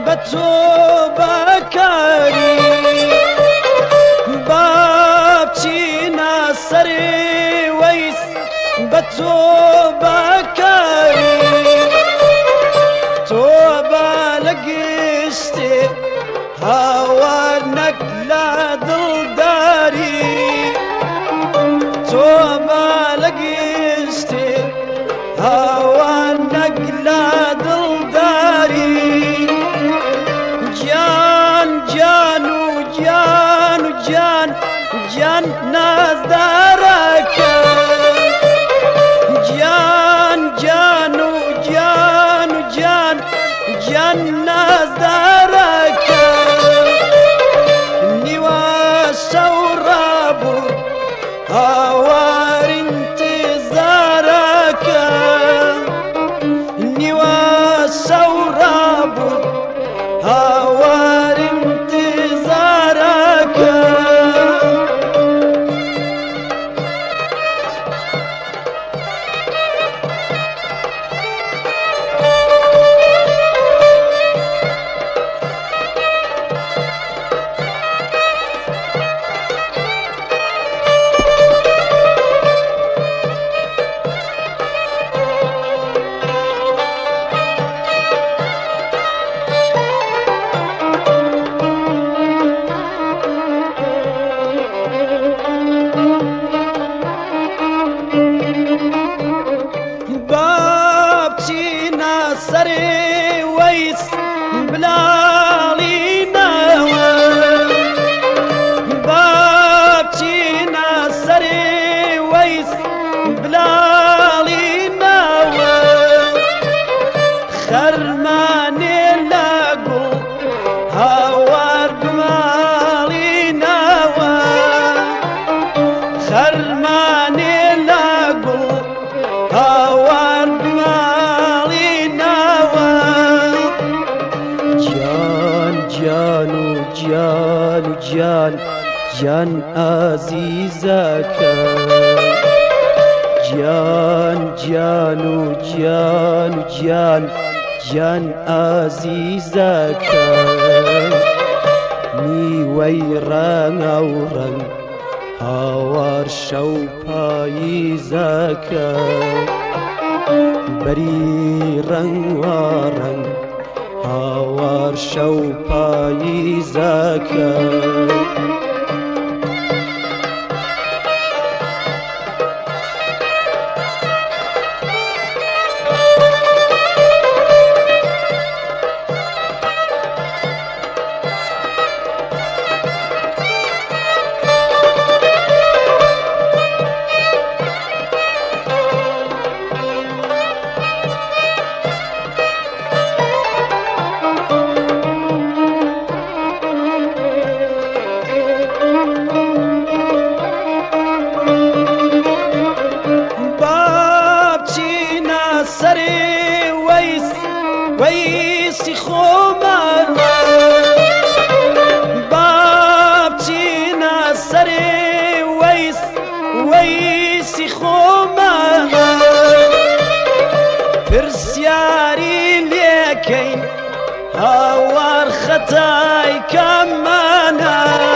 بتو بكاري بابتينا سري ويس بتو بكاري توبة لقشتي هوانك لا دلداري توبة لقشتي هوانك لا دلداري جان جان وجان وجان جان ناس دارك جان جان وجان وجان جان ناس دارك نواس ورابو هوار انتظارك نواس ورابو هوار انتظارك سري ويس بلالي نوا بابتينا سري ويس بلالي نوا خرماني لاقو هوار بمالي نوا خرماني لاقو هوار بمالي جان جان جان جان عزيزك جان جان جان جان جان عزيزك ني ويران أوران هوار شو بايزك بريران واران هوار شو بايزك سري ويس خومانا بابتينا سري ويس خومانا فرسياري ليكين هوار خطاي كمانا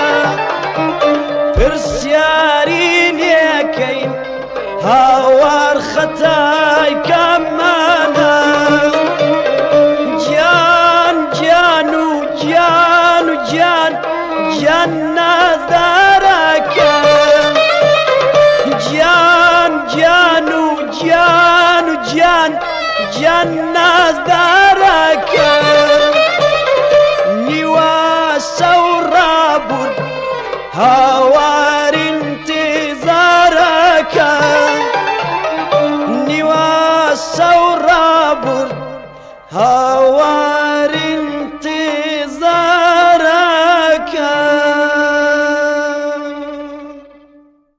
فرسياري ليكين هوار خطاي كمانا جان جان وجان وجان جان نظرك جان جان وجان وجان جان نظرك نواس ورابو هوار